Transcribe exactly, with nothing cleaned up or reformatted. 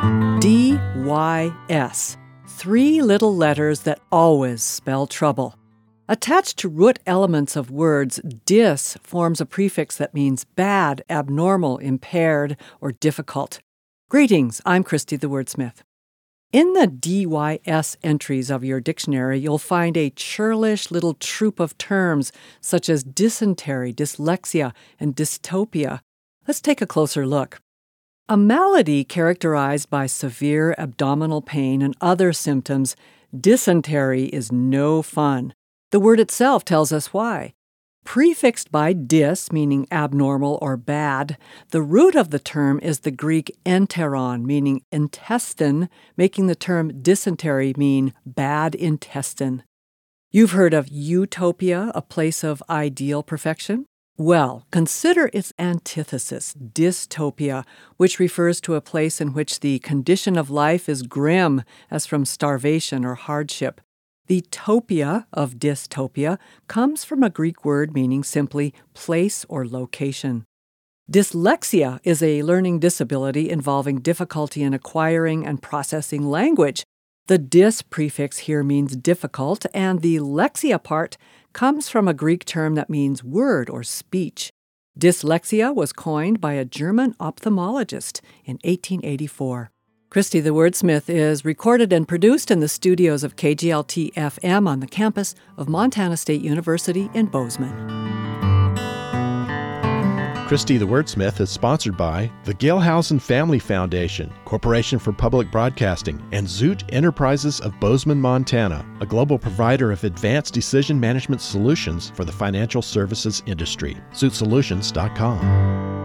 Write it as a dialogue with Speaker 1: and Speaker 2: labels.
Speaker 1: D Y S. Three little letters that always spell trouble. Attached to root elements of words, dis forms a prefix that means bad, abnormal, impaired, or difficult. Greetings, I'm Christy the Wordsmith. In the D Y S entries of your dictionary, you'll find a churlish little troop of terms such as dysentery, dyslexia, and dystopia. Let's take a closer look. A malady characterized by severe abdominal pain and other symptoms, dysentery is no fun. The word itself tells us why. Prefixed by dys, meaning abnormal or bad, the root of the term is the Greek enteron, meaning intestine, making the term dysentery mean bad intestine. You've heard of utopia, a place of ideal perfection? Well, consider its antithesis, dystopia, which refers to a place in which the condition of life is grim, as from starvation or hardship. The topia of dystopia comes from a Greek word meaning simply place or location. Dyslexia is a learning disability involving difficulty in acquiring and processing language. The dys prefix here means difficult, and the lexia part comes from a Greek term that means word or speech. Dyslexia was coined by a German ophthalmologist in eighteen eighty-four. Christy the Wordsmith is recorded and produced in the studios of K G L T F M on the campus of Montana State University in Bozeman.
Speaker 2: Christy the Wordsmith is sponsored by the Gailhausen Family Foundation, Corporation for Public Broadcasting, and Zoot Enterprises of Bozeman, Montana, a global provider of advanced decision management solutions for the financial services industry. zoot solutions dot com.